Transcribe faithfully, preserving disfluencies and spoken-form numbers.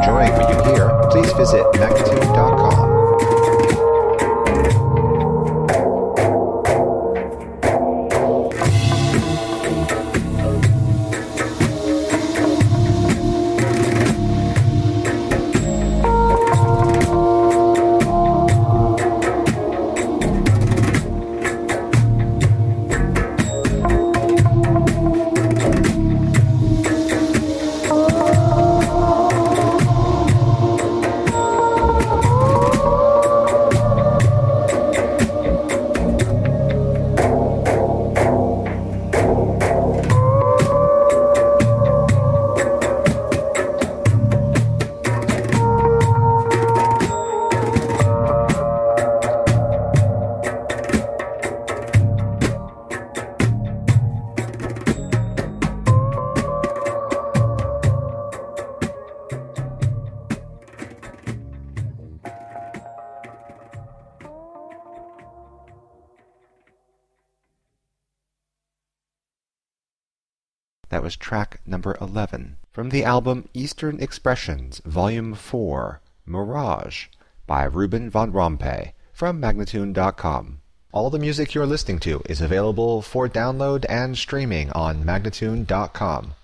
enjoying what you hear, please visit magnatune dot com. That was track number eleven from the album Eastern Expressions, Volume four, Mirage, by Ruben von Rompuy from magnatune dot com. All the music you're listening to is available for download and streaming on magnatune dot com.